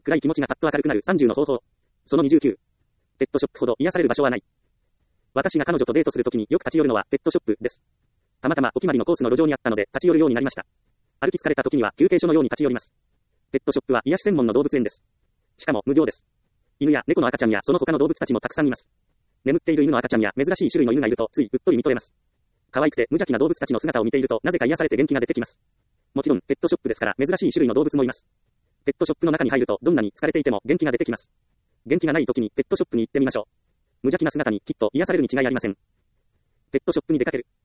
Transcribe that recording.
暗い気持ちがパッと明るくなる30の方法。その29。ペットショップほど癒される場所はない。私が彼女とデートするときによく立ち寄るのはペットショップです。たまたまお決まりのコースの路上にあったので立ち寄るようになりました。歩き疲れた時には休憩所のように立ち寄ります。ペットショップは癒し専門の動物園です。しかも無料です。犬や猫の赤ちゃんやその他の動物たちもたくさんいます。眠っている犬の赤ちゃんや珍しい種類の犬がいるとついうっとり見とれます。可愛くて無邪気な動物たちの姿を見ているとなぜか癒されて元気が出てきます。もちろんペットショップですから珍しい種類の動物もいます。ペットショップの中に入るとどんなに疲れていても元気が出てきます。元気がない時にペットショップに行ってみましょう。無邪気な姿にきっと癒されるに違いありません。ペットショップに出かける。